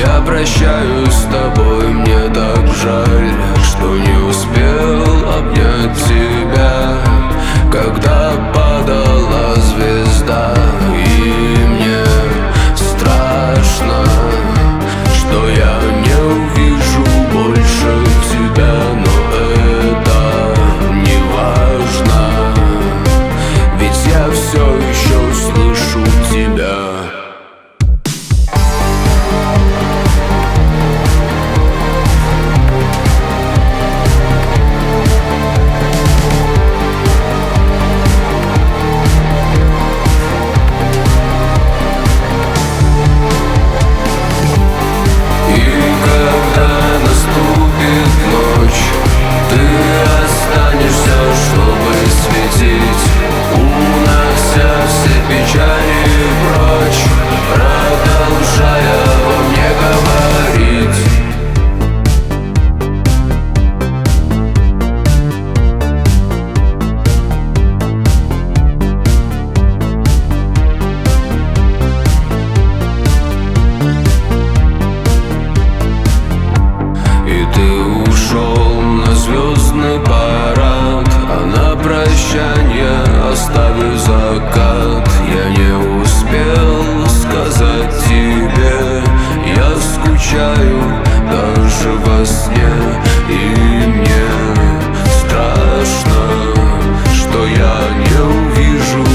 Я прощаюсь с тобой, мне так жаль, что не успел обнять тебя, когда падала звезда. И мне страшно, что я не увижу больше тебя, но это не важно, ведь я все еще слышу тебя. Оставив закат, я не успел сказать тебе, я скучаю даже во сне. И мне страшно, что я не увижу